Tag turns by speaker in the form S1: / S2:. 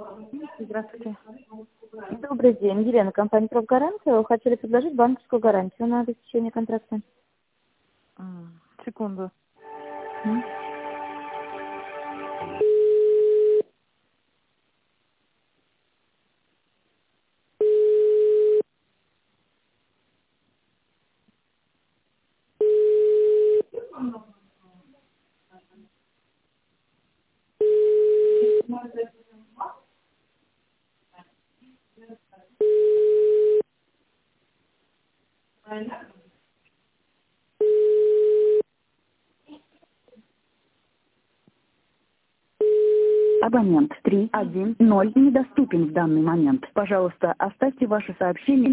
S1: Здравствуйте.
S2: Добрый день, Елена, компания «Профгаранция». Вы хотели предложить банковскую гарантию на обеспечение контракта.
S1: Секунду.
S2: М?
S3: Абонент 310 недоступен в данный момент. Пожалуйста, оставьте ваше сообщение.